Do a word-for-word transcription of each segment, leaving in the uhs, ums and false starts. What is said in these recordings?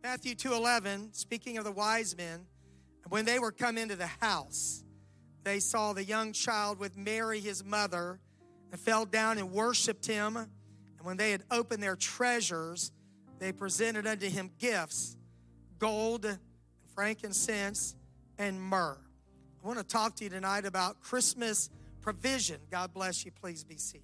Matthew two eleven, speaking of the wise men, when they were come into the house, they saw the young child with Mary, his mother, and fell down and worshiped him. And when they had opened their treasures, they presented unto him gifts, gold, frankincense, and myrrh. I want to talk to you tonight about Christmas provision. God bless you. Please be seated.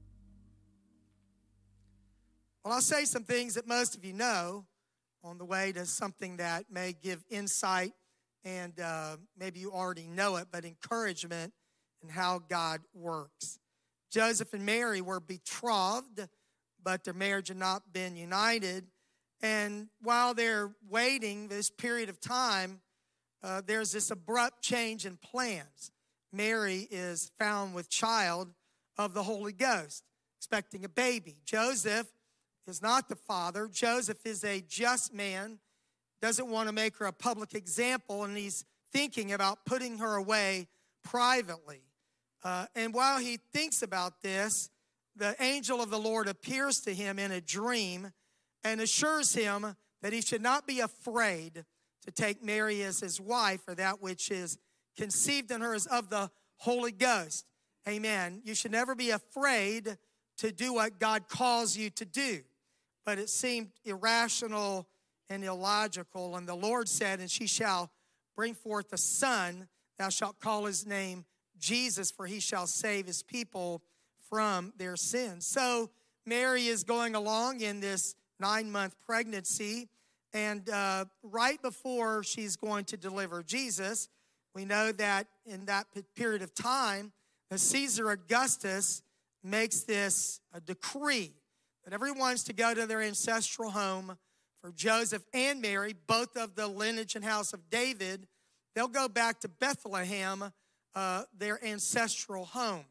Well, I'll say some things that most of you know on the way to something that may give insight, and uh, maybe you already know it, but encouragement in how God works. Joseph and Mary were betrothed, but their marriage had not been united. And while they're waiting this period of time, uh, there's this abrupt change in plans. Mary is found with child of the Holy Ghost, expecting a baby. Joseph is not the father. Joseph is a just man, doesn't want to make her a public example, and he's thinking about putting her away privately. Uh, and while he thinks about this, the angel of the Lord appears to him in a dream and assures him that he should not be afraid to take Mary as his wife, or that which is conceived in her is of the Holy Ghost. Amen. You should never be afraid to do what God calls you to do. But it seemed irrational and illogical. And the Lord said, and she shall bring forth a son, thou shalt call his name Jesus, for he shall save his people from their sins. So Mary is going along in this nine-month pregnancy, and uh, right before she's going to deliver Jesus, we know that in that period of time, the Caesar Augustus makes this a decree that everyone's to go to their ancestral home. For Joseph and Mary, both of the lineage and house of David, they'll go back to Bethlehem, uh, their ancestral home.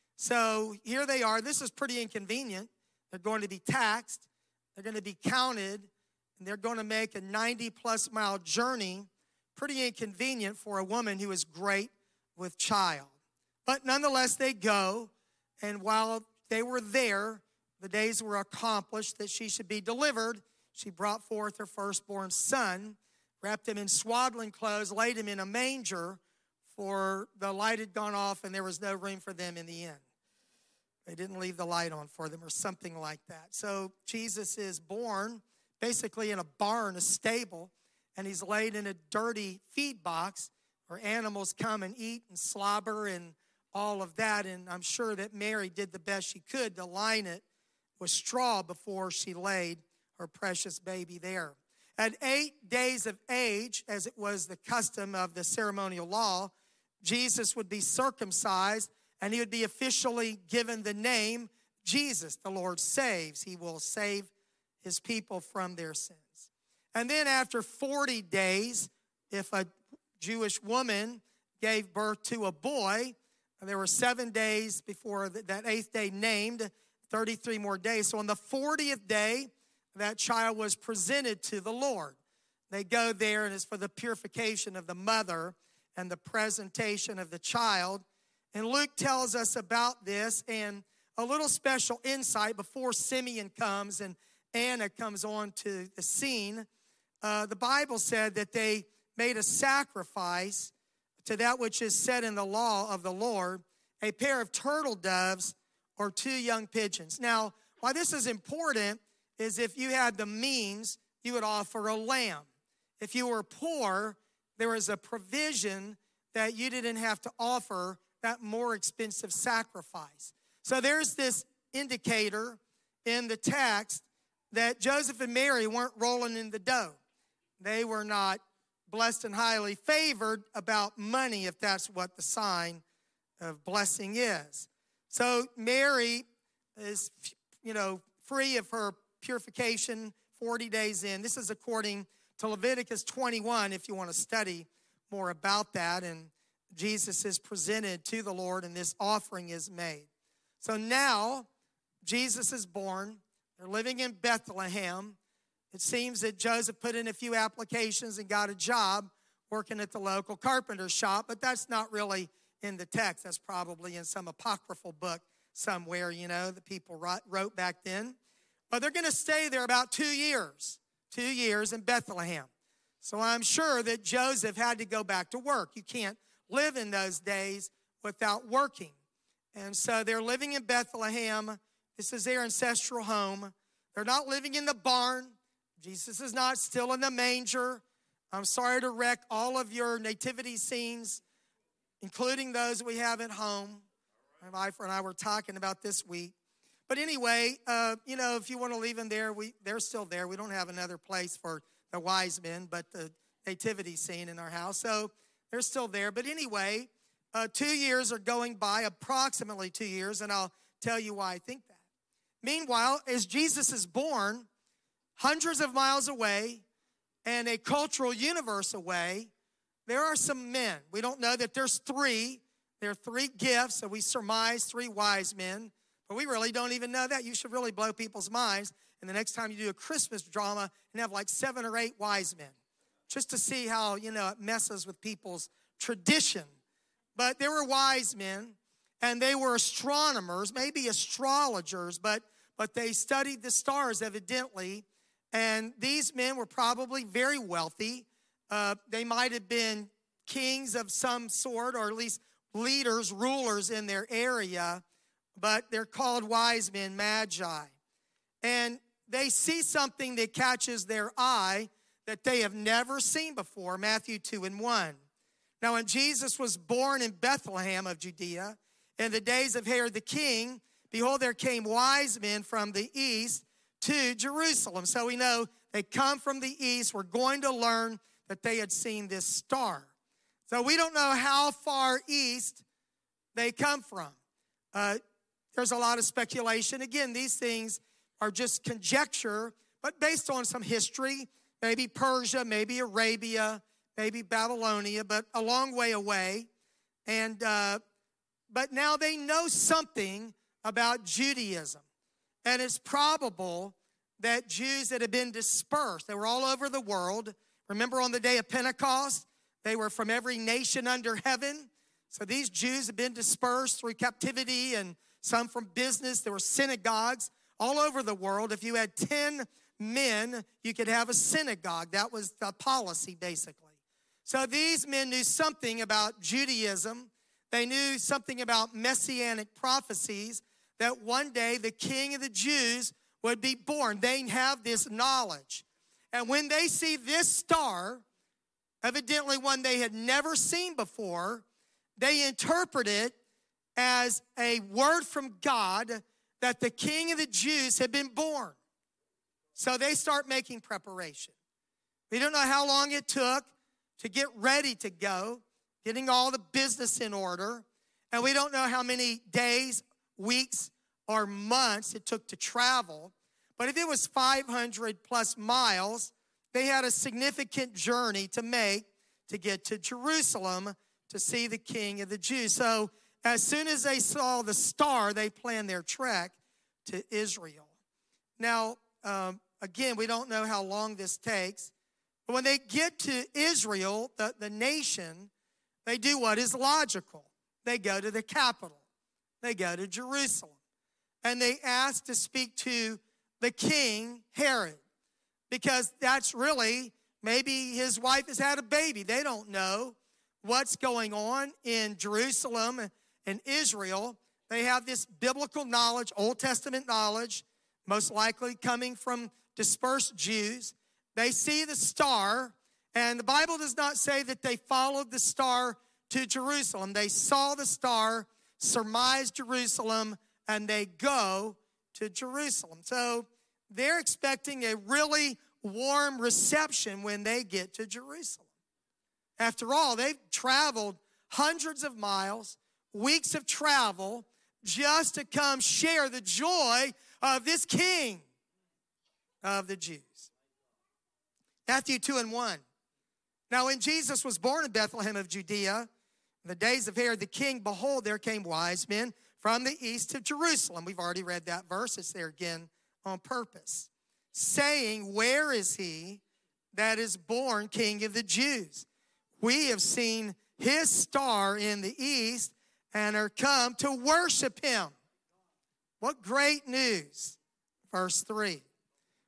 So here they are. This is pretty inconvenient. They're going to be taxed. They're going to be counted. And they're going to make a ninety-plus mile journey. Pretty inconvenient for a woman who is great with child. But nonetheless, they go. And while they were there, the days were accomplished that she should be delivered. She brought forth her firstborn son, wrapped him in swaddling clothes, laid him in a manger, for the light had gone off and there was no room for them in the inn. They didn't leave the light on for them or something like that. So Jesus is born basically in a barn, a stable, and he's laid in a dirty feed box where animals come and eat and slobber and all of that. And I'm sure that Mary did the best she could to line it with straw before she laid her precious baby there. At eight days of age, as it was the custom of the ceremonial law, Jesus would be circumcised, and he would be officially given the name Jesus. The Lord saves. He will save his people from their sins. And then after forty days, if a Jewish woman gave birth to a boy, and there were seven days before that eighth day named, thirty-three more days. So on the fortieth day, that child was presented to the Lord. They go there, and it's for the purification of the mother and the presentation of the child. And Luke tells us about this, and a little special insight before Simeon comes and Anna comes on to the scene. Uh, the Bible said that they made a sacrifice to that which is said in the law of the Lord, a pair of turtle doves or two young pigeons. Now, why this is important is if you had the means, you would offer a lamb. If you were poor, there was a provision that you didn't have to offer that more expensive sacrifice. So there's this indicator in the text that Joseph and Mary weren't rolling in the dough. They were not blessed and highly favored about money, if that's what the sign of blessing is. So Mary is, you know, free of her purification forty days in. This is according to Leviticus twenty-one, if you want to study more about that. And Jesus is presented to the Lord, and this offering is made. So now Jesus is born. They're living in Bethlehem. It seems that Joseph put in a few applications and got a job working at the local carpenter shop, but that's not really in the text. That's probably in some apocryphal book somewhere, you know, that people wrote back then. But they're going to stay there about two years. two years in Bethlehem. So I'm sure that Joseph had to go back to work. You can't live in those days without working. And so they're living in Bethlehem. This is their ancestral home. They're not living in the barn. Jesus is not still in the manger. I'm sorry to wreck all of your nativity scenes, including those we have at home. My wife and I were talking about this week. But anyway, uh, you know, if you want to leave them there, we they're still there. We don't have another place for the wise men, but the nativity scene in our house. So they're still there. But anyway, uh, two years are going by, approximately two years, and I'll tell you why I think that. Meanwhile, as Jesus is born, hundreds of miles away and a cultural universe away, there are some men. We don't know that there's three. There are three gifts, so we surmise three wise men. But we really don't even know that. You should really blow people's minds. And the next time you do a Christmas drama and have like seven or eight wise men, just to see how, you know, it messes with people's tradition. But there were wise men, and they were astronomers, maybe astrologers, but, but they studied the stars evidently. And these men were probably very wealthy. Uh, they might have been kings of some sort, or at least leaders, rulers in their area. But they're called wise men, magi. And they see something that catches their eye that they have never seen before, Matthew two and one. Now, when Jesus was born in Bethlehem of Judea, in the days of Herod the king, behold, there came wise men from the east to Jerusalem. So we know they come from the east. We're going to learn that they had seen this star. So we don't know how far east they come from. Uh, there's a lot of speculation. Again, these things are just conjecture, but based on some history, maybe Persia, maybe Arabia, maybe Babylonia, but a long way away. And uh, but now they know something about Judaism. And it's probable that Jews that had been dispersed, they were all over the world. Remember on the day of Pentecost, they were from every nation under heaven. So these Jews had been dispersed through captivity and some from business. There were synagogues all over the world. If you had ten men, you could have a synagogue. That was the policy, basically. So these men knew something about Judaism. They knew something about messianic prophecies, that one day the king of the Jews would be born. They have this knowledge. And when they see this star, evidently one they had never seen before, they interpret it as a word from God that the king of the Jews had been born. So they start making preparation. We don't know how long it took to get ready to go, getting all the business in order. And we don't know how many days, weeks, or months it took to travel. But if it was five hundred plus miles, they had a significant journey to make to get to Jerusalem to see the King of the Jews. So as soon as they saw the star, they planned their trek to Israel. Now, um, again, we don't know how long this takes. But when they get to Israel, the, the nation, they do what is logical. They go to the capital. They go to Jerusalem. And they ask to speak to the king, Herod, because that's really, maybe his wife has had a baby. They don't know what's going on in Jerusalem and Israel. They have this biblical knowledge, Old Testament knowledge, most likely coming from dispersed Jews. They see the star, and the Bible does not say that they followed the star to Jerusalem. They saw the star, surmised Jerusalem, and they go to Jerusalem. So they're expecting a really warm reception when they get to Jerusalem. After all, they've traveled hundreds of miles, weeks of travel, just to come share the joy of this king of the Jews. Matthew two and one. Now when Jesus was born in Bethlehem of Judea, in the days of Herod the king, behold, there came wise men from the east to Jerusalem. We've already read that verse. It's there again on purpose. Saying, where is he that is born King of the Jews? We have seen his star in the east and are come to worship him. What great news. Verse three.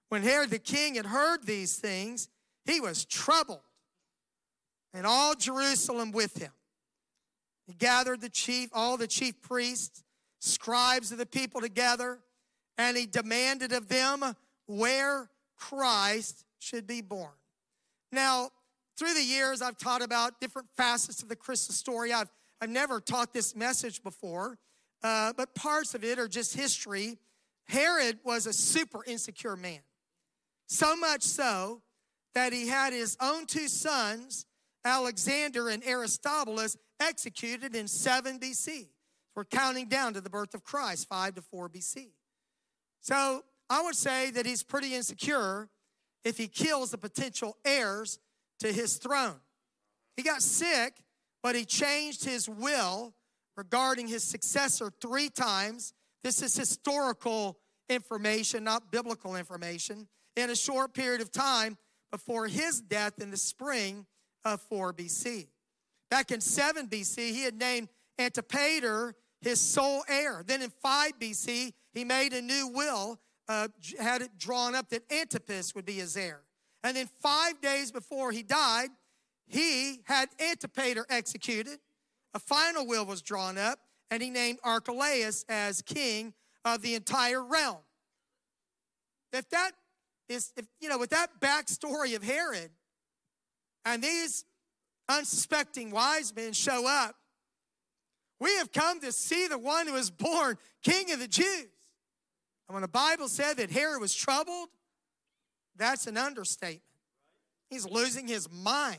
When Herod the king had heard these things, he was troubled, and all Jerusalem with him. He gathered the chief, all the chief priests, scribes of the people together, and he demanded of them where Christ should be born. Now, through the years, I've taught about different facets of the Christmas story. I've, I've never taught this message before, uh, but parts of it are just history. Herod was a super insecure man, so much so that he had his own two sons, Alexander and Aristobulus, executed in seven B C. We're counting down to the birth of Christ, five to four B C. So I would say that he's pretty insecure if he kills the potential heirs to his throne. He got sick, but he changed his will regarding his successor three times. This is historical information, not biblical information, in a short period of time before his death in the spring of four B C. Back in seven B C, he had named Antipater his sole heir. Then in five B C, he made a new will, uh, had it drawn up that Antipas would be his heir. And then five days before he died, he had Antipater executed. A final will was drawn up, and he named Archelaus as king of the entire realm. If that is, if you know, with that backstory of Herod, and these unsuspecting wise men show up, we have come to see the one who was born King of the Jews. And when the Bible said that Herod was troubled, that's an understatement. He's losing his mind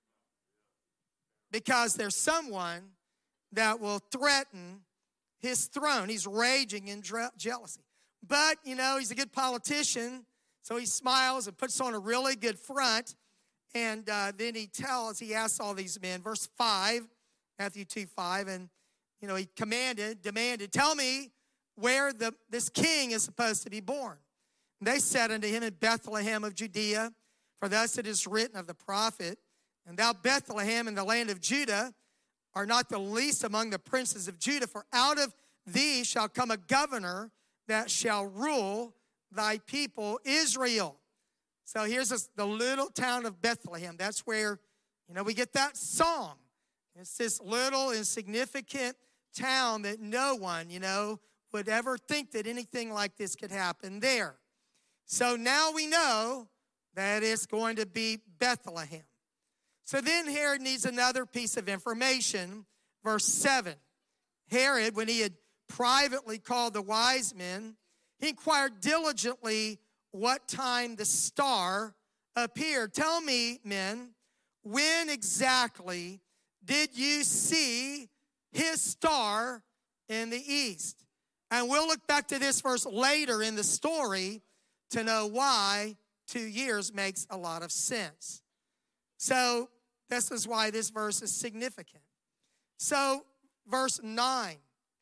because there's someone that will threaten his throne. He's raging in jealousy. But, you know, he's a good politician, so he smiles and puts on a really good front. And uh, then he tells, he asks all these men, verse five, Matthew two five, and, you know, he commanded, demanded, tell me where the, this king is supposed to be born. And they said unto him, in Bethlehem of Judea, for thus it is written of the prophet, and thou Bethlehem in the land of Judah are not the least among the princes of Judah, for out of thee shall come a governor that shall rule thy people Israel. So here's this, the little town of Bethlehem. That's where, you know, we get that song. It's this little insignificant town that no one, you know, would ever think that anything like this could happen there. So now we know that it's going to be Bethlehem. So then Herod needs another piece of information. Verse seven. Herod, when he had privately called the wise men, he inquired diligently what time the star appeared. Tell me, men, when exactly did you see his star in the east? And we'll look back to this verse later in the story to know why two years makes a lot of sense. So this is why this verse is significant. So verse nine,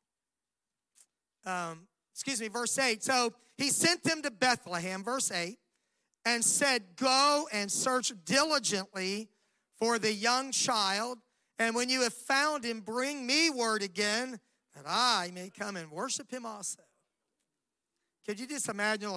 um, excuse me, verse eight. So he sent them to Bethlehem, verse eight, and said, go and search diligently for the young child, and when you have found him, bring me word again, that I may come and worship him also. Could you just imagine?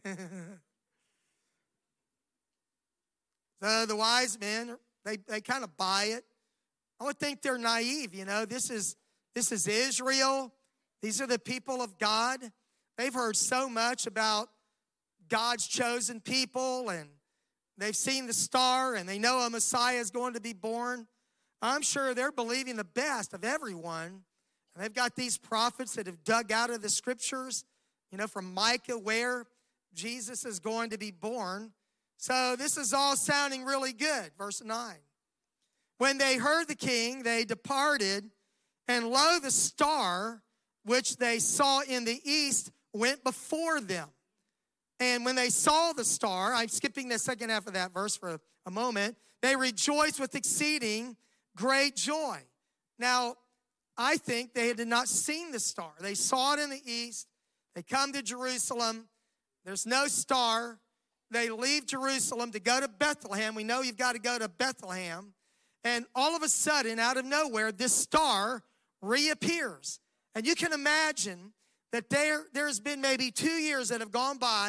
So the wise men, they, they kind of buy it. I would think they're naive, you know. This is, this is Israel. These are the people of God. They've heard so much about God's chosen people, and they've seen the star, and they know a Messiah is going to be born. I'm sure they're believing the best of everyone. And they've got these prophets that have dug out of the scriptures, you know, from Micah, where Jesus is going to be born. So this is all sounding really good. Verse nine. When they heard the king, they departed, and lo, the star which they saw in the east went before them. And when they saw the star, I'm skipping the second half of that verse for a moment, they rejoiced with exceeding great joy. Now, I think they had not seen the star. They saw it in the east. They come to Jerusalem. There's no star. They leave Jerusalem to go to Bethlehem. We know you've got to go to Bethlehem. And all of a sudden, out of nowhere, this star reappears. And you can imagine that there, there's been maybe two years that have gone by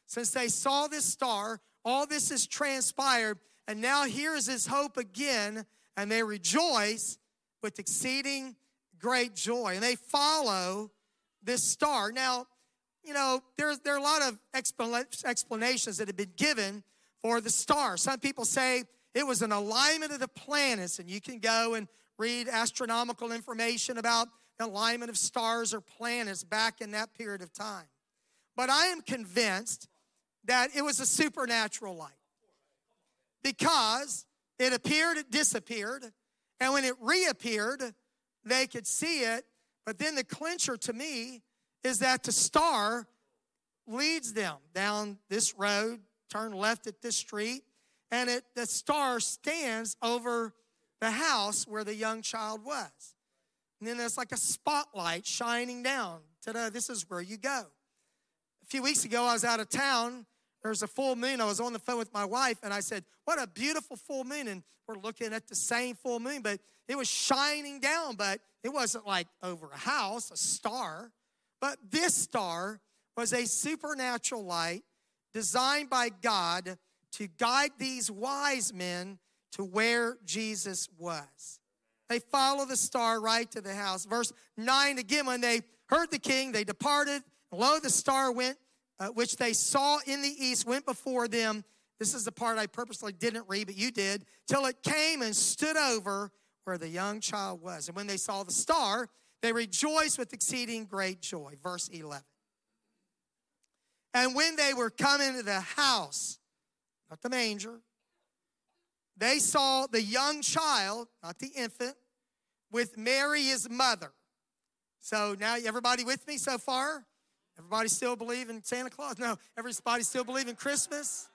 since they saw this star, all this has transpired, and now here is his hope again, and they rejoice with exceeding great joy. And they follow this star. Now, you know, there's there are a lot of explanations that have been given for the star. Some people say it was an alignment of the planets, and you can go and read astronomical information about the alignment of stars or planets back in that period of time. But I am convinced that it was a supernatural light, because it appeared, it disappeared, and when it reappeared, they could see it. But then the clincher to me is that the star leads them down this road, turn left at this street, and it, the star stands over the house where the young child was. And then there's like a spotlight shining down. Ta-da, this is where you go. A few weeks ago, I was out of town. There was a full moon. I was on the phone with my wife, and I said, what a beautiful full moon. And we're looking at the same full moon, but it was shining down, but it wasn't like over a house, a star. But this star was a supernatural light designed by God to guide these wise men to where Jesus was. They follow the star right to the house. Verse nine, again, when they heard the king, they departed. And lo, the star went, uh, which they saw in the east, went before them. This is the part I purposely didn't read, but you did. Till it came and stood over where the young child was. And when they saw the star, they rejoiced with exceeding great joy. Verse eleven. And when they were come into the house, not the manger, they saw the young child, not the infant, with Mary his mother. So now everybody with me so far? Everybody still believe in Santa Claus? No, everybody still believe in Christmas?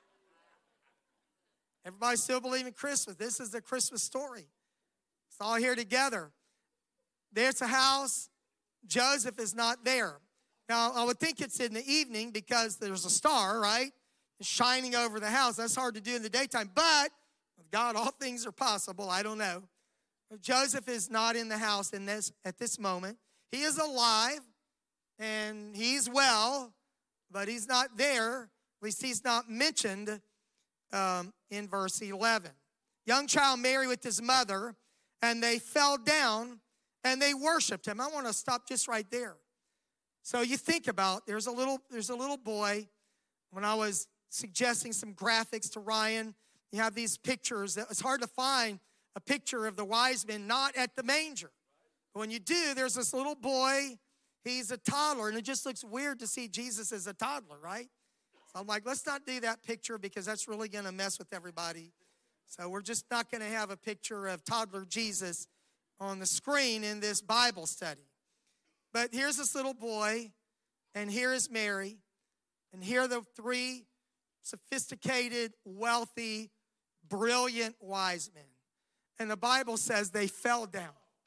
Everybody still believe in Christmas. This is the Christmas story. It's all here together. There's a house. Joseph is not there. Now, I would think it's in the evening because there's a star, right? It's shining over the house. That's hard to do in the daytime. But with God, all things are possible. I don't know. Joseph is not in the house in this at this moment. He is alive, and he's well, but he's not there. At least he's not mentioned um, in verse eleven. Young child Mary with his mother, and they fell down, and they worshiped him. I want to stop just right there. So you think about, there's a little, there's a little boy. When I was suggesting some graphics to Ryan, you have these pictures. It's hard to find a picture of the wise men not at the manger. But when you do, there's this little boy. He's a toddler, and it just looks weird to see Jesus as a toddler, right? So I'm like, let's not do that picture because that's really going to mess with everybody. So we're just not going to have a picture of toddler Jesus on the screen in this Bible study. But here's this little boy, and here is Mary, and here are the three sophisticated, wealthy, brilliant wise men. And the Bible says they fell down.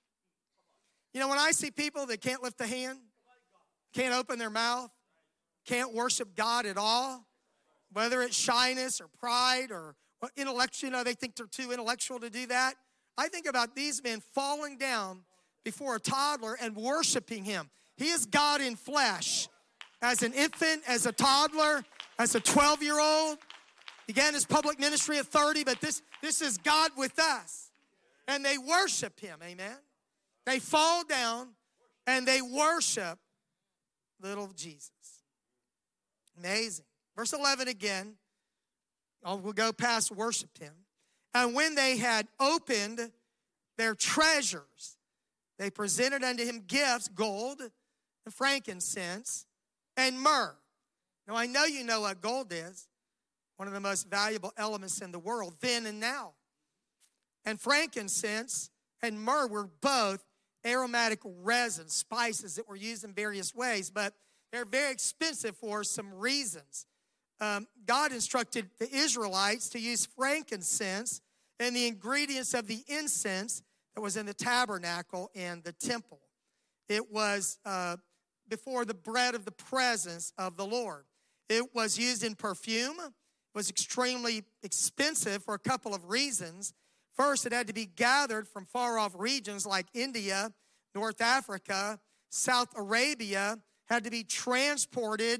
You know, when I see people that can't lift a hand, can't open their mouth, can't worship God at all, whether it's shyness or pride or intellectual, you know, they think they're too intellectual to do that. I think about these men falling down before a toddler and worshiping him. He is God in flesh. As an infant, as a toddler, as a twelve-year-old, began his public ministry at thirty, but this, this is God with us. And they worship him, amen? They fall down and they worship little Jesus. Amazing. Verse eleven again. Oh, we'll go past worshiped him. And when they had opened their treasures, they presented unto him gifts, gold and frankincense and myrrh. Now, I know you know what gold is, one of the most valuable elements in the world, then and now. And frankincense and myrrh were both aromatic resins, spices that were used in various ways, but they're very expensive for some reasons. Um, God instructed the Israelites to use frankincense and the ingredients of the incense that was in the tabernacle and the temple. It was uh, before the bread of the presence of the Lord. It was used in perfume. It was extremely expensive for a couple of reasons. First, it had to be gathered from far-off regions like India, North Africa, South Arabia, had to be transported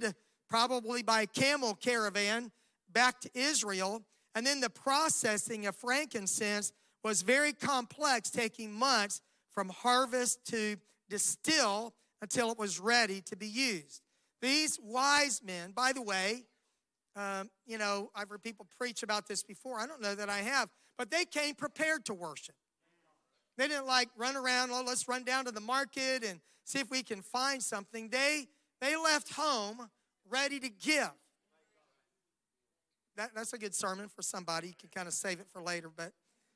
probably by a camel caravan, back to Israel. And then the processing of frankincense was very complex, taking months from harvest to distill until it was ready to be used. These wise men, by the way, um, you know, I've heard people preach about this before. I don't know that I have, but they came prepared to worship. They didn't like run around, oh, let's run down to the market and see if we can find something. They, they left home ready to give. That, that's a good sermon for somebody. You can kind of save it for later. But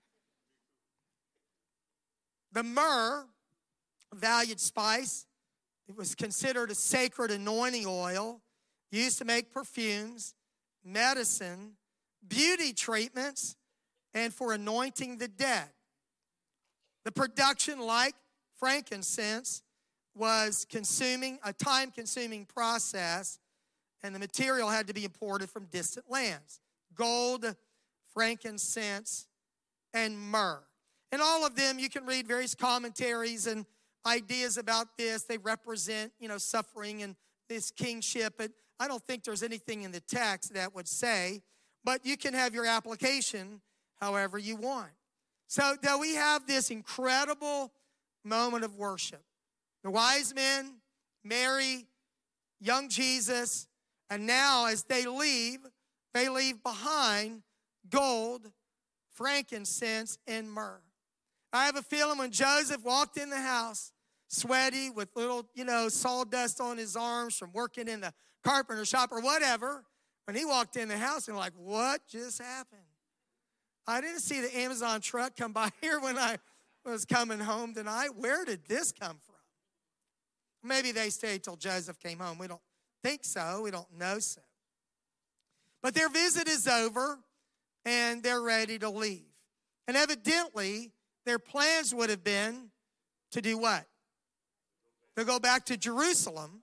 the myrrh, valued spice, it was considered a sacred anointing oil used to make perfumes, medicine, beauty treatments, and for anointing the dead. The production, like frankincense, was consuming a time-consuming process, and the material had to be imported from distant lands. Gold, frankincense, and myrrh. And all of them, you can read various commentaries and ideas about this. They represent, you know, suffering and this kingship. But I don't think there's anything in the text that would say. But you can have your application however you want. So that we have this incredible moment of worship. The wise men, Mary, young Jesus, and now as they leave, they leave behind gold, frankincense, and myrrh. I have a feeling when Joseph walked in the house, sweaty with little, you know, sawdust on his arms from working in the carpenter shop or whatever, when he walked in the house and like, what just happened? I didn't see the Amazon truck come by here when I was coming home tonight. Where did this come from? Maybe they stayed till Joseph came home. We don't think so. We don't know so. But their visit is over, and they're ready to leave. And evidently, their plans would have been to do what? To go back to Jerusalem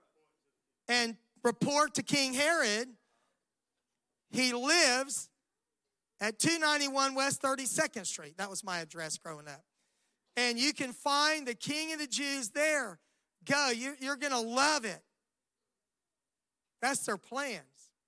and report to King Herod he lives at two ninety-one West thirty-second Street. That was my address growing up. And you can find the King of the Jews there. Go, you, you're going to love it. That's their plans.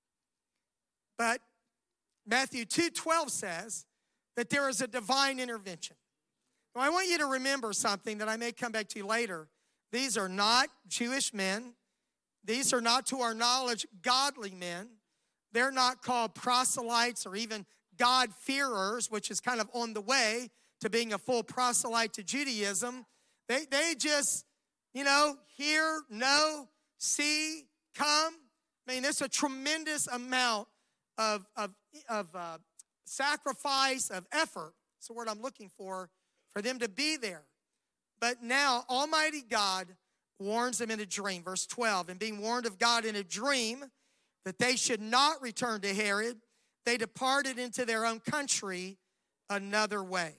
But Matthew two twelve says that there is a divine intervention. Now, I want you to remember something that I may come back to later. These are not Jewish men. These are not, to our knowledge, godly men. They're not called proselytes or even God-fearers, which is kind of on the way to being a full proselyte to Judaism. They, they just, you know, hear, know, see, come. I mean, there's a tremendous amount of, of, of uh, sacrifice, of effort. That's the word I'm looking for, for them to be there. But now, Almighty God warns them in a dream. Verse twelve, and being warned of God in a dream that they should not return to Herod, they departed into their own country another way.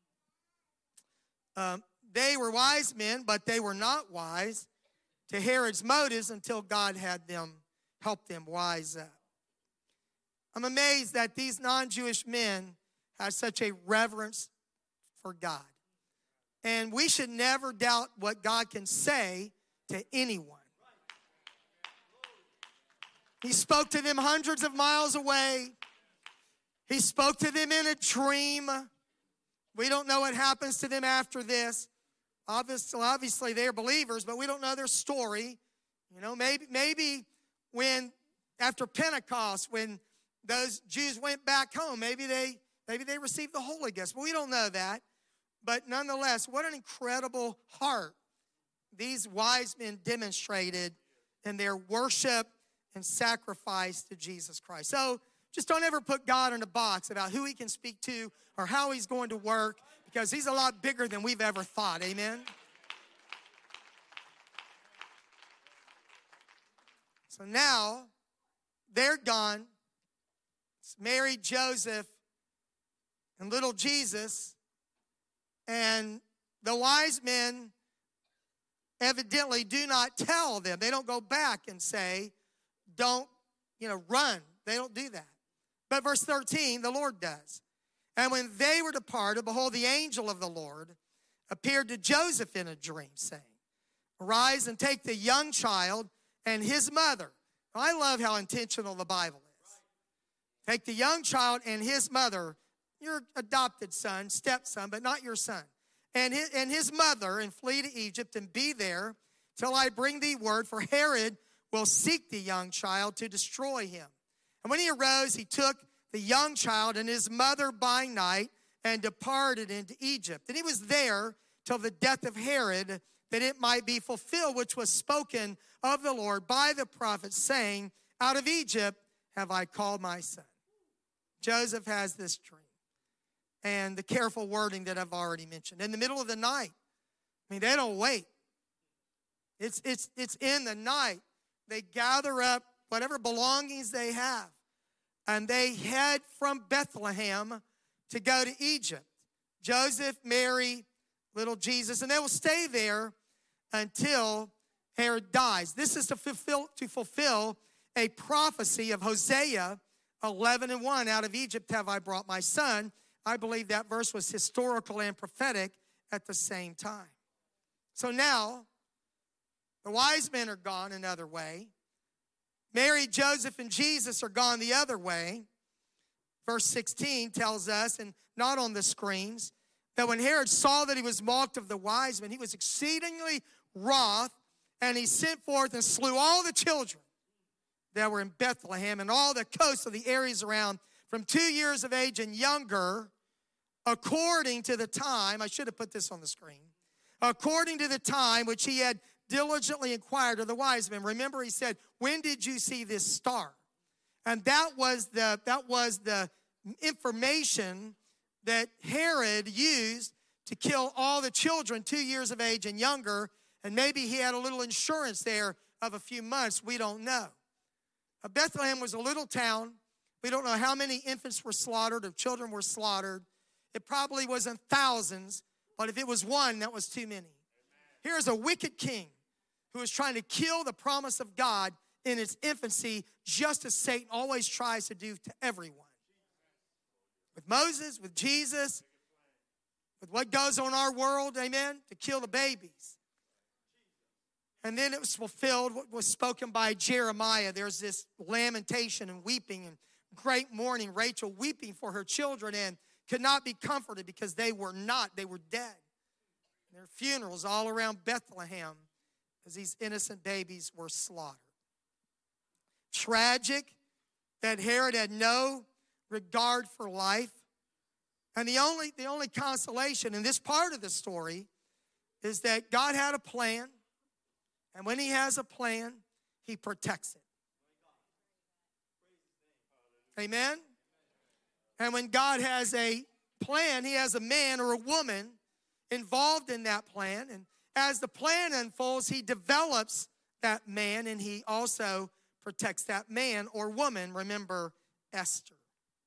Um, they were wise men, but they were not wise to Herod's motives until God had them, help them wise up. I'm amazed that these non-Jewish men have such a reverence for God. And we should never doubt what God can say to anyone. He spoke to them hundreds of miles away. He spoke to them in a dream. We don't know what happens to them after this. Obviously, obviously they're believers, but we don't know their story. You know, maybe, maybe when, after Pentecost, when those Jews went back home, maybe they, maybe they received the Holy Ghost. But we don't know that. But nonetheless, what an incredible heart these wise men demonstrated in their worship and sacrifice to Jesus Christ. So just don't ever put God in a box about who he can speak to or how he's going to work, because he's a lot bigger than we've ever thought. Amen? So now they're gone. It's Mary, Joseph, and little Jesus. And the wise men evidently do not tell them. They don't go back and say, don't, you know, run. They don't do that. But verse thirteen, the Lord does. And when they were departed, behold, the angel of the Lord appeared to Joseph in a dream, saying, arise and take the young child and his mother. I love how intentional the Bible is. Take the young child and his mother, your adopted son, stepson, but not your son, and his, and his mother, and flee to Egypt and be there till I bring thee word, for Herod will seek the young child to destroy him. And when he arose, he took the young child and his mother by night and departed into Egypt. And he was there till the death of Herod, that it might be fulfilled which was spoken of the Lord by the prophet, saying, out of Egypt have I called my son. Joseph has this dream. And the careful wording that I've already mentioned. In the middle of the night. I mean, they don't wait. It's, it's, it's in the night. They gather up whatever belongings they have. And they head from Bethlehem to go to Egypt. Joseph, Mary, little Jesus. And they will stay there until Herod dies. This is to fulfill, to fulfill a prophecy of Hosea eleven and one. Out of Egypt have I brought my son. I believe that verse was historical and prophetic at the same time. So now, the wise men are gone another way. Mary, Joseph, and Jesus are gone the other way. Verse sixteen tells us, and not on the screens, that when Herod saw that he was mocked of the wise men, he was exceedingly wroth, and he sent forth and slew all the children that were in Bethlehem and all the coasts of the areas around from two years of age and younger, according to the time, I should have put this on the screen, according to the time which he had diligently inquired of the wise men. Remember, he said, when did you see this star? And that was the, that was the information that Herod used to kill all the children two years of age and younger, and maybe he had a little insurance there of a few months. We don't know. Uh, Bethlehem was a little town. We don't know how many infants were slaughtered or children were slaughtered. It probably wasn't thousands, but if it was one, that was too many. Here's a wicked king who is trying to kill the promise of God in its infancy, just as Satan always tries to do to everyone. With Moses, with Jesus, with what goes on in our world, amen, to kill the babies. And then it was fulfilled what was spoken by Jeremiah. There's this lamentation and weeping and great mourning, Rachel weeping for her children and could not be comforted because they were not, they were dead. There are funerals all around Bethlehem as these innocent babies were slaughtered. Tragic that Herod had no regard for life. And the only, the only consolation in this part of the story is that God had a plan. And when he has a plan, he protects it. Amen? And when God has a plan, he has a man or a woman involved in that plan. And as the plan unfolds, he develops that man and he also protects that man or woman. Remember Esther.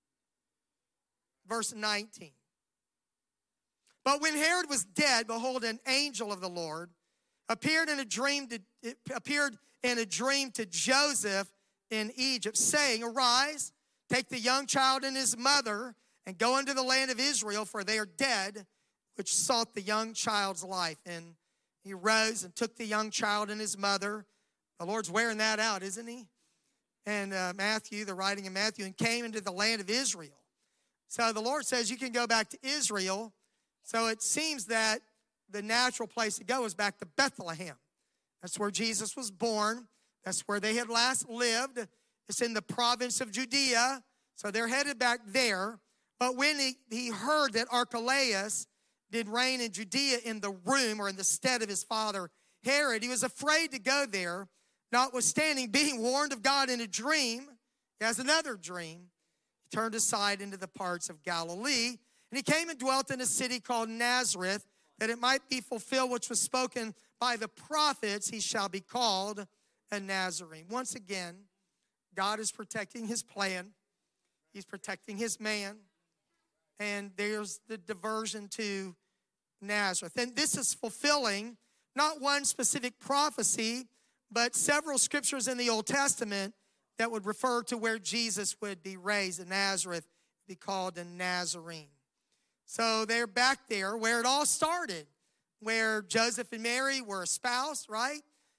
Verse nineteen. But when Herod was dead, behold, an angel of the Lord appeared in a dream to, it appeared in a dream to Joseph in Egypt, saying, arise, take the young child and his mother, and go into the land of Israel, for they are dead, which sought the young child's life. And he rose and took the young child and his mother. The Lord's wearing that out, isn't he? And uh, Matthew, the writing of Matthew, and came into the land of Israel. So the Lord says you can go back to Israel. So it seems that the natural place to go is back to Bethlehem. That's where Jesus was born. That's where they had last lived. It's in the province of Judea. So they're headed back there. But when he, he heard that Archelaus did reign in Judea in the room or in the stead of his father Herod, he was afraid to go there, notwithstanding being warned of God in a dream. He has another dream. He turned aside into the parts of Galilee, and he came and dwelt in a city called Nazareth, that it might be fulfilled which was spoken by the prophets, he shall be called a Nazarene. Once again, God is protecting his plan. He's protecting his man. And there's the diversion to Nazareth. And this is fulfilling not one specific prophecy, but several scriptures in the Old Testament that would refer to where Jesus would be raised in Nazareth, be called a Nazarene. So they're back there where it all started, where Joseph and Mary were espoused, right?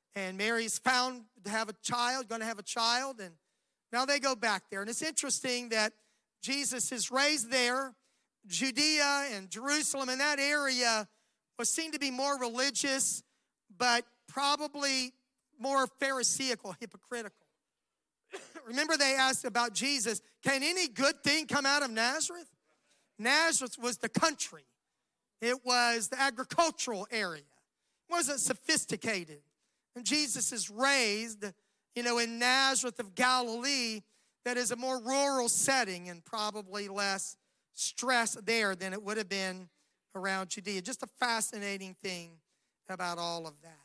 And Mary's found to have a child, going to have a child, and now they go back there. And it's interesting that Jesus is raised there. Judea and Jerusalem, in that area, was seen to be more religious, but probably more pharisaical, hypocritical. Remember they asked about Jesus, can any good thing come out of Nazareth? Nazareth was the country. It was the agricultural area. It wasn't sophisticated. And Jesus is raised, you know, in Nazareth of Galilee, that is a more rural setting and probably less stress there than it would have been around Judea. Just a fascinating thing about all of that.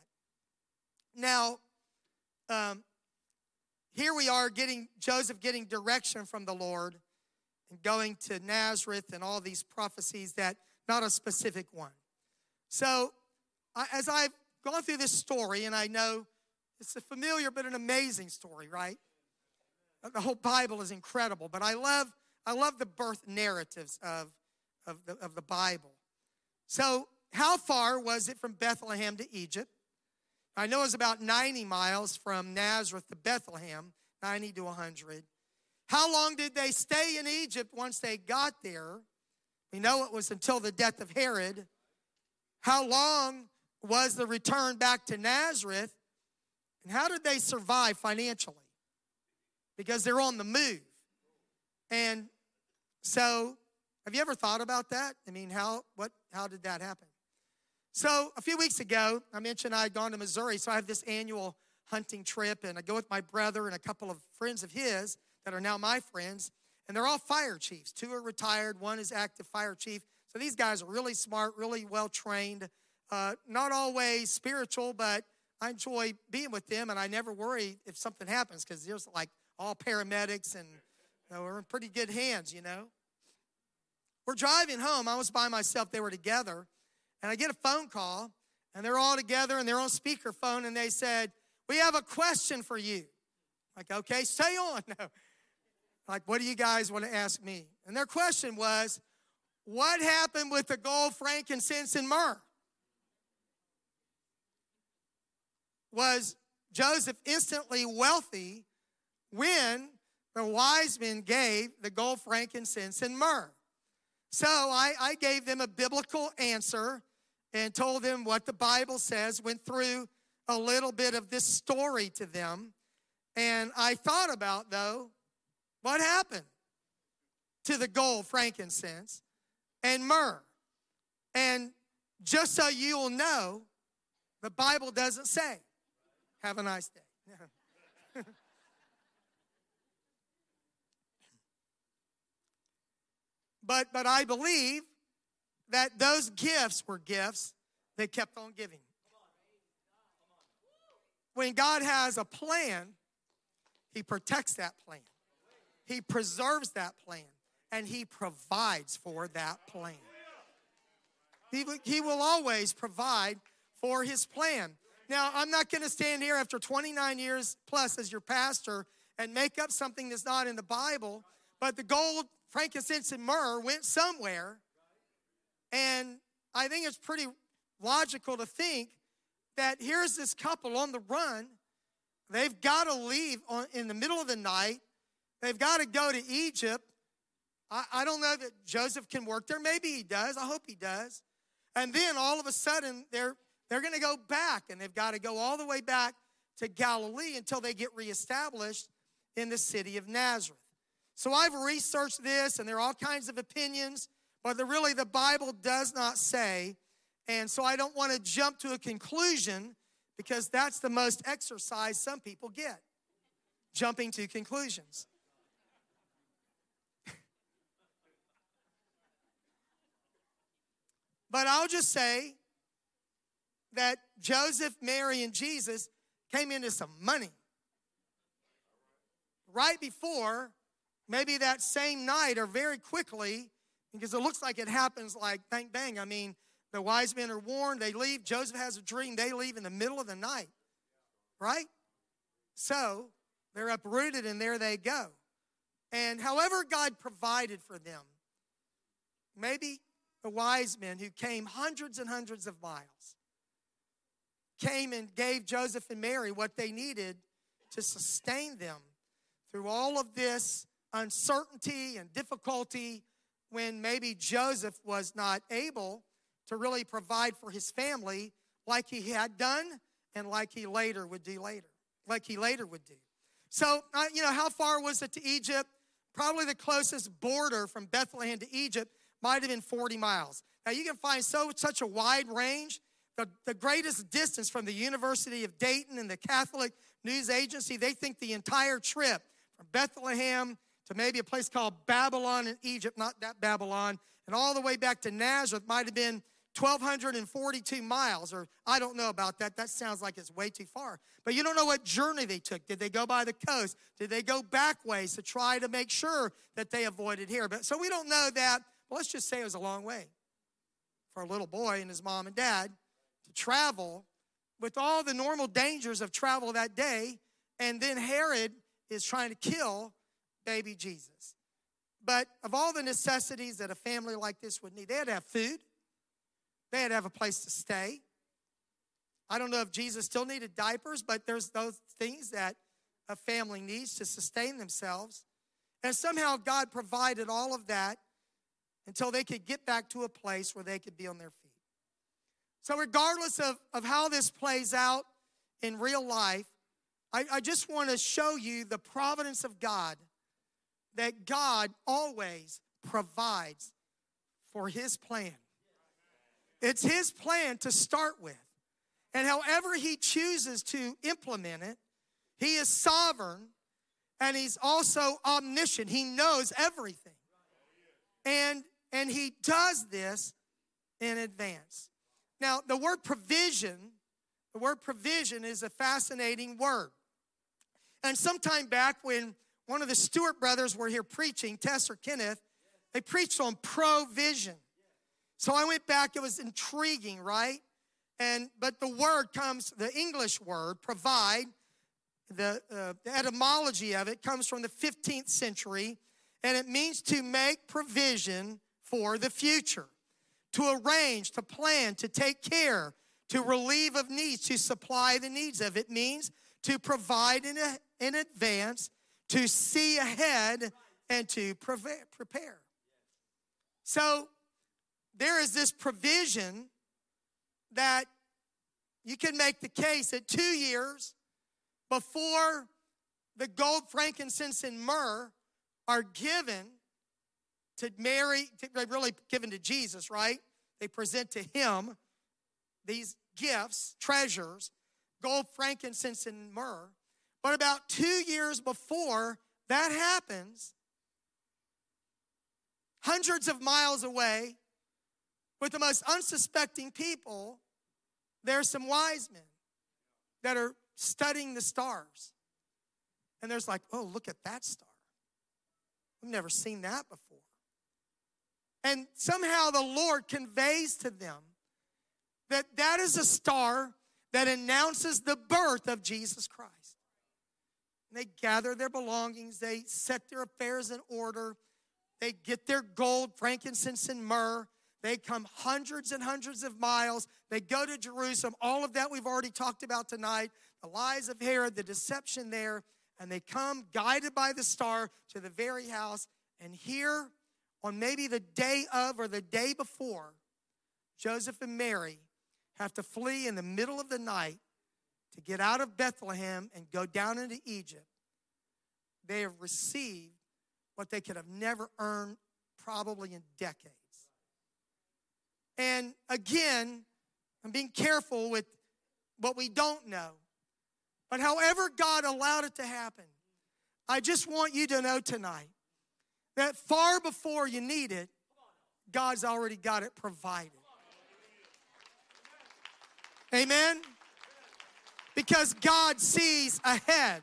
Now, um, here we are getting, Joseph getting direction from the Lord and going to Nazareth and all these prophecies that, not a specific one. So, I, as I've gone through this story, and I know it's a familiar but an amazing story, right? The whole Bible is incredible, but I love I love the birth narratives of, of, the, of the Bible. So how far was it from Bethlehem to Egypt? I know it was about ninety miles from Nazareth to Bethlehem, ninety to one hundred. How long did they stay in Egypt once they got there? We know it was until the death of Herod. How long was the return back to Nazareth? And how did they survive financially? Because they're on the move. And so, have you ever thought about that? I mean, how what how did that happen? So, a few weeks ago, I mentioned I had gone to Missouri, so I have this annual hunting trip, and I go with my brother and a couple of friends of his that are now my friends, and they're all fire chiefs. Two are retired, one is active fire chief. So these guys are really smart, really well-trained, uh, not always spiritual, but I enjoy being with them, and I never worry if something happens because there's like all paramedics, and you know, we're in pretty good hands, you know. We're driving home. I was by myself. They were together. And I get a phone call, and they're all together, and they're on speakerphone, and they said, we have a question for you. Like, okay, stay on. No. Like, what do you guys want to ask me? And their question was, what happened with the gold, frankincense, and myrrh? Was Joseph instantly wealthy when the wise men gave the gold, frankincense, and myrrh? So I, I gave them a biblical answer and told them what the Bible says, went through a little bit of this story to them. And I thought about, though, what happened to the gold, frankincense, and myrrh? And just so you'll know, the Bible doesn't say. Have a nice day. But, but I believe that those gifts were gifts that kept on giving. When God has a plan, he protects that plan. He preserves that plan. And he provides for that plan. He, he will always provide for his plan. Now, I'm not going to stand here after twenty-nine years plus as your pastor and make up something that's not in the Bible, but the gold, frankincense, and myrrh went somewhere. And I think it's pretty logical to think that here's this couple on the run. They've got to leave on, in the middle of the night. They've got to go to Egypt. I, I don't know that Joseph can work there. Maybe he does. I hope he does. And then all of a sudden, they're, they're going to go back, and they've got to go all the way back to Galilee until they get reestablished in the city of Nazareth. So I've researched this, and there are all kinds of opinions, but the, really the Bible does not say. And so I don't want to jump to a conclusion because that's the most exercise some people get, jumping to conclusions. But I'll just say that Joseph, Mary, and Jesus came into some money. Right before, maybe that same night or very quickly, because it looks like it happens like bang, bang. I mean, the wise men are warned, they leave. Joseph has a dream, they leave in the middle of the night, right? So they're uprooted and there they go. And however God provided for them, maybe the wise men who came hundreds and hundreds of miles came and gave Joseph and Mary what they needed to sustain them through all of this uncertainty and difficulty when maybe Joseph was not able to really provide for his family like he had done and like he later would do later, like he later would do. So, uh, you know, how far was it to Egypt? Probably the closest border from Bethlehem to Egypt might have been forty miles. Now, you can find so such a wide range. The, the greatest distance from the University of Dayton and the Catholic News Agency, they think the entire trip from Bethlehem to maybe a place called Babylon in Egypt, not that Babylon, and all the way back to Nazareth might have been one thousand two hundred forty-two miles, or I don't know about that. That sounds like it's way too far. But you don't know what journey they took. Did they go by the coast? Did they go back ways to try to make sure that they avoided here? But so we don't know that. But let's just say it was a long way for a little boy and his mom and dad to travel with all the normal dangers of travel that day. And then Herod is trying to kill baby Jesus. But of all the necessities that a family like this would need, they had to have food. They had to have a place to stay. I don't know if Jesus still needed diapers, but there's those things that a family needs to sustain themselves. And somehow God provided all of that until they could get back to a place where they could be on their feet. So regardless of, of how this plays out in real life, I, I just want to show you the providence of God, that God always provides for his plan. It's his plan to start with. And however he chooses to implement it, he is sovereign and he's also omniscient. He knows everything. And, and he does this in advance. Now, the word provision, the word provision is a fascinating word. And sometime back when one of the Stewart brothers were here preaching, Tess or Kenneth, they preached on provision. So I went back, it was intriguing, right? And but the word comes, the English word, provide, the, uh, the etymology of it comes from the fifteenth century, and it means to make provision for the future, to arrange, to plan, to take care, to relieve of needs, to supply the needs of. It means to provide in, a, in advance, to see ahead, and to prepare. So there is this provision that you can make the case that two years before the gold, frankincense, and myrrh are given to Mary, they're really given to Jesus, right? They present to him these gifts, treasures, gold, frankincense, and myrrh. But about two years before that happens, hundreds of miles away, with the most unsuspecting people, there's some wise men that are studying the stars. And there's like, oh, look at that star. I've never seen that before. And somehow the Lord conveys to them that that is a star that announces the birth of Jesus Christ. And they gather their belongings. They set their affairs in order. They get their gold, frankincense, and myrrh. They come hundreds and hundreds of miles. They go to Jerusalem. All of that we've already talked about tonight. The lies of Herod, the deception there. And they come guided by the star to the very house. And here, on maybe the day of or the day before, Joseph and Mary have to flee in the middle of the night to get out of Bethlehem and go down into Egypt. They have received what they could have never earned probably in decades. And again, I'm being careful with what we don't know. But however God allowed it to happen, I just want you to know tonight that far before you need it, God's already got it provided. Amen? Because God sees ahead.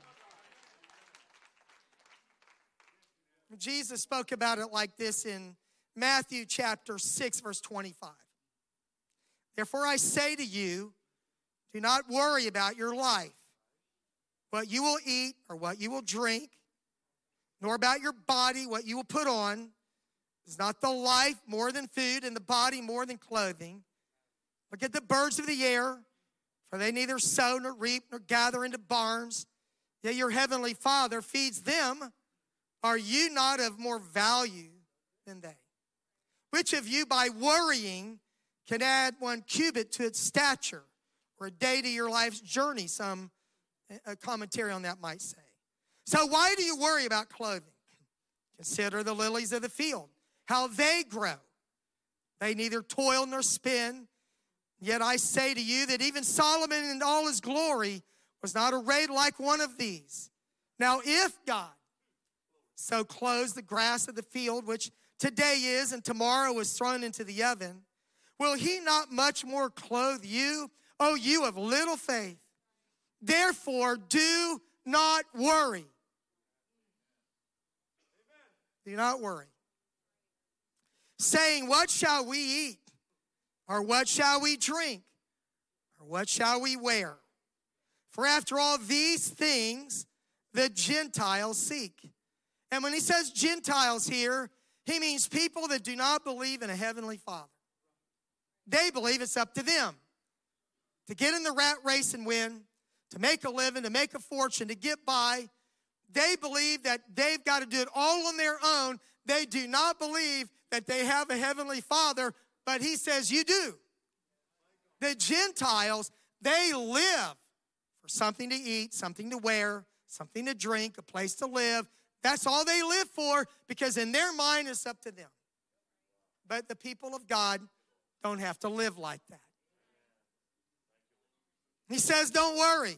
Jesus spoke about it like this in Matthew chapter six, verse twenty-five. Therefore I say to you, do not worry about your life, what you will eat or what you will drink, nor about your body, what you will put on. Is not the life more than food and the body more than clothing? Look at the birds of the air, For they neither sow nor reap nor gather into barns, yet your heavenly Father feeds them. Are you not of more value than they? Which of you by worrying can add one cubit to its stature, or a day to your life's journey? Some a commentary on that might say. So why do you worry about clothing? Consider the lilies of the field, how they grow. They neither toil nor spin. Yet I say to you that even Solomon in all his glory was not arrayed like one of these. Now if God so clothes the grass of the field, which today is and tomorrow is thrown into the oven, will he not much more clothe you, O you of little faith? Therefore do not worry. Do not worry, saying, what shall we eat? Or what shall we drink? Or what shall we wear? For after all these things the Gentiles seek. And when he says Gentiles here, he means people that do not believe in a heavenly Father. They believe it's up to them to get in the rat race and win, to make a living, to make a fortune, to get by. They believe that they've got to do it all on their own. They do not believe that they have a heavenly Father, but he says you do. The Gentiles, they live for something to eat, something to wear, something to drink, a place to live. That's all they live for, because in their mind it's up to them. But the people of God don't have to live like that. He says, don't worry.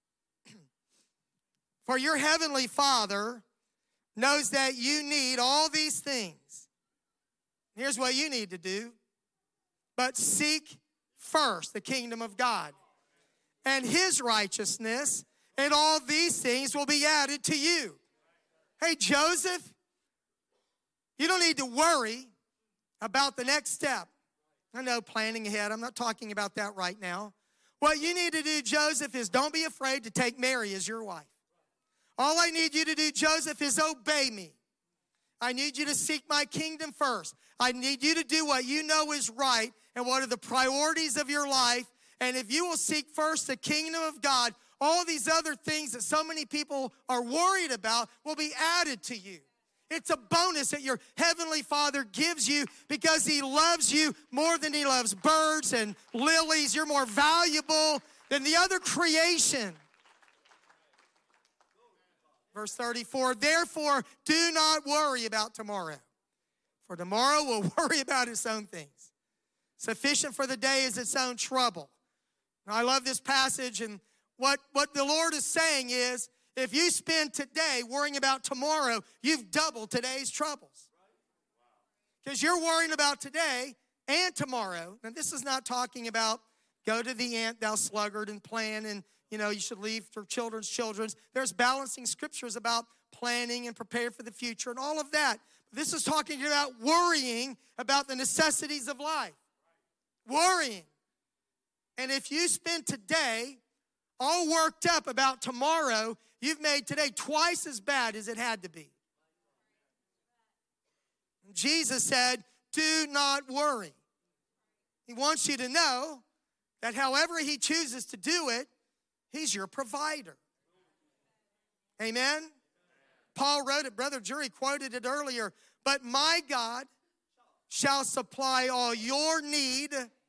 For your heavenly Father knows that you need all these things. Here's what you need to do. But seek first the kingdom of God and his righteousness, and all these things will be added to you. Hey, Joseph, you don't need to worry about the next step. I know, planning ahead. I'm not talking about that right now. What you need to do, Joseph, is don't be afraid to take Mary as your wife. All I need you to do, Joseph, is obey me. I need you to seek my kingdom first. I need you to do what you know is right and what are the priorities of your life. And if you will seek first the kingdom of God, all these other things that so many people are worried about will be added to you. It's a bonus that your heavenly Father gives you because he loves you more than he loves birds and lilies. You're more valuable than the other creation. Verse thirty-four, therefore do not worry about tomorrow, for tomorrow will worry about its own things. Sufficient for the day is its own trouble. Now, I love this passage, and what, what the Lord is saying is, if you spend today worrying about tomorrow, you've doubled today's troubles. Because you're worrying about today and tomorrow. Now, this is not talking about go to the ant, thou sluggard, and plan, and, you know, you should leave for children's children's. There's balancing scriptures about planning and prepare for the future and all of that. This is talking about worrying about the necessities of life. Worrying. And if you spend today all worked up about tomorrow, you've made today twice as bad as it had to be. Jesus said, do not worry. He wants you to know that however he chooses to do it, he's your provider. Amen? Paul wrote it, Brother Jury quoted it earlier, but my God shall supply all your need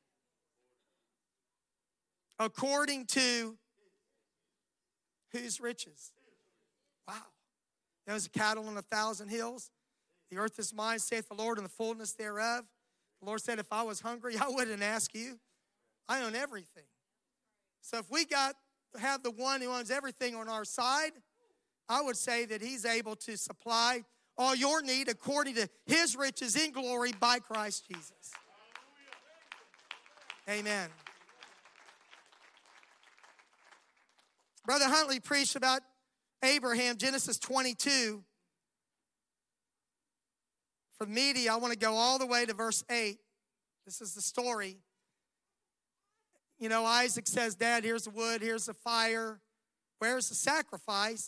according to whose riches? Wow. There's cattle on a thousand hills. The earth is mine, saith the Lord, and the fullness thereof. The Lord said, if I was hungry, I wouldn't ask you. I own everything. So if we got have the one who owns everything on our side, I would say that he's able to supply all your need according to his riches in glory by Christ Jesus. Amen. Brother Huntley preached about Abraham, Genesis twenty-two. For the media, I want to go all the way to verse eight. This is the story. You know, Isaac says, Dad, here's the wood, here's the fire. Where's the sacrifice?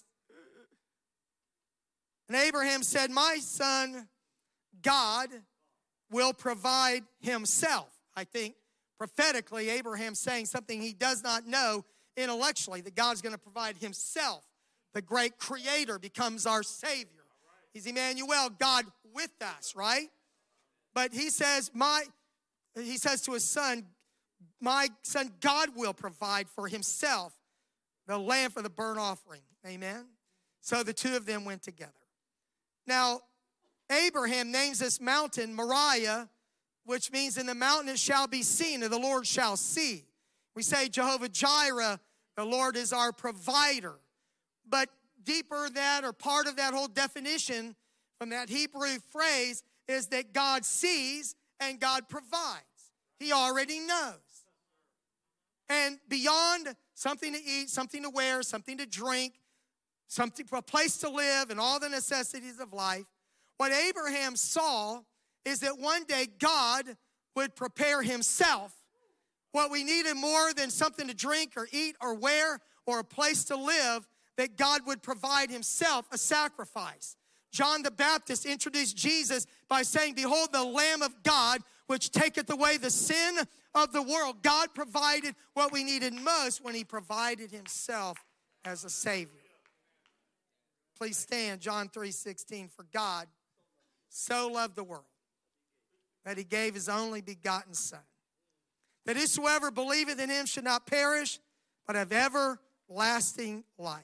And Abraham said, my son, God will provide himself. I think prophetically, Abraham's saying something he does not know intellectually, that God's going to provide himself. The great creator becomes our Savior. He's Emmanuel, God with us, right? But he says, my, he says to his son, my son, God will provide for himself the lamb for the burnt offering. Amen? So the two of them went together. Now, Abraham names this mountain Moriah, which means in the mountain it shall be seen, and the Lord shall see. We say Jehovah Jireh, the Lord is our provider. But deeper that, or part of that whole definition from that Hebrew phrase, is that God sees and God provides. He already knows. And beyond something to eat, something to wear, something to drink, something for a place to live, and all the necessities of life, what Abraham saw is that one day God would prepare himself. What we needed more than something to drink or eat or wear or a place to live, that God would provide himself a sacrifice. John the Baptist introduced Jesus by saying, behold the Lamb of God, which taketh away the sin of the world. God provided what we needed most when he provided himself as a Savior. Please stand, John three sixteen. For God so loved the world that he gave his only begotten Son, that whosoever believeth in him should not perish, but have everlasting life.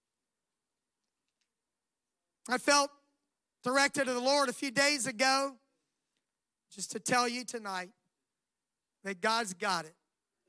I felt directed to the Lord a few days ago just to tell you tonight that God's got it.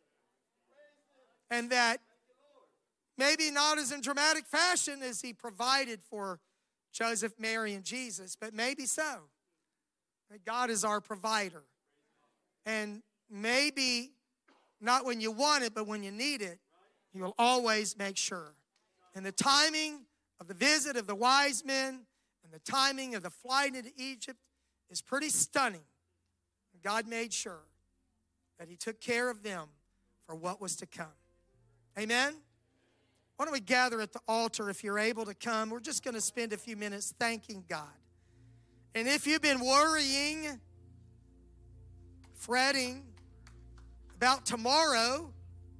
And that maybe not as in dramatic fashion as he provided for Joseph, Mary, and Jesus, but maybe so. That God is our provider. And maybe not when you want it, but when you need it, he will always make sure. And the timing of the visit of the wise men and the timing of the flight into Egypt is pretty stunning. God made sure that he took care of them for what was to come. Amen? Why don't we gather at the altar if you're able to come? We're just going to spend a few minutes thanking God. And if you've been worrying, fretting about tomorrow,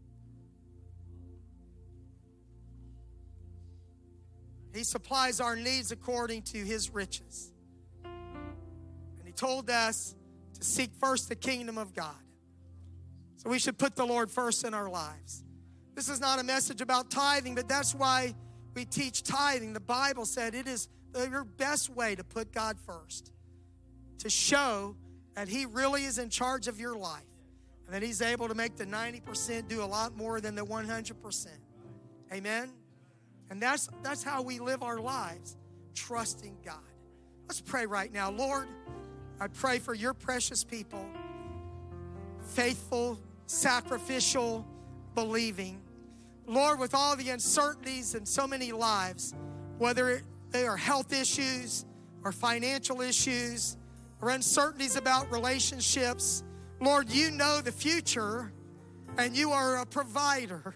he supplies our needs according to his riches. And he told us to seek first the kingdom of God. So we should put the Lord first in our lives. This is not a message about tithing, but that's why we teach tithing. The Bible said it is your best way to put God first, to show that he really is in charge of your life and that he's able to make the ninety percent do a lot more than the one hundred percent. Amen? And that's, that's how we live our lives, trusting God. Let's pray right now. Lord, I pray for your precious people, faithful, sacrificial, believing. Lord, with all the uncertainties in so many lives, whether they are health issues or financial issues or uncertainties about relationships, Lord, you know the future and you are a provider.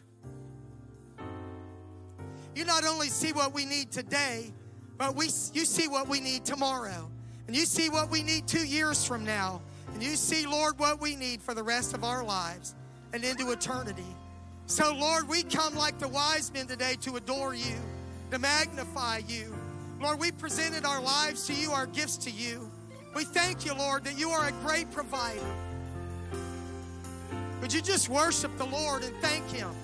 You not only see what we need today, but we you see what we need tomorrow. And you see what we need two years from now. And you see, Lord, what we need for the rest of our lives and into eternity. So, Lord, we come like the wise men today to adore you, to magnify you. Lord, we presented our lives to you, our gifts to you. We thank you, Lord, that you are a great provider. Would you just worship the Lord and thank him?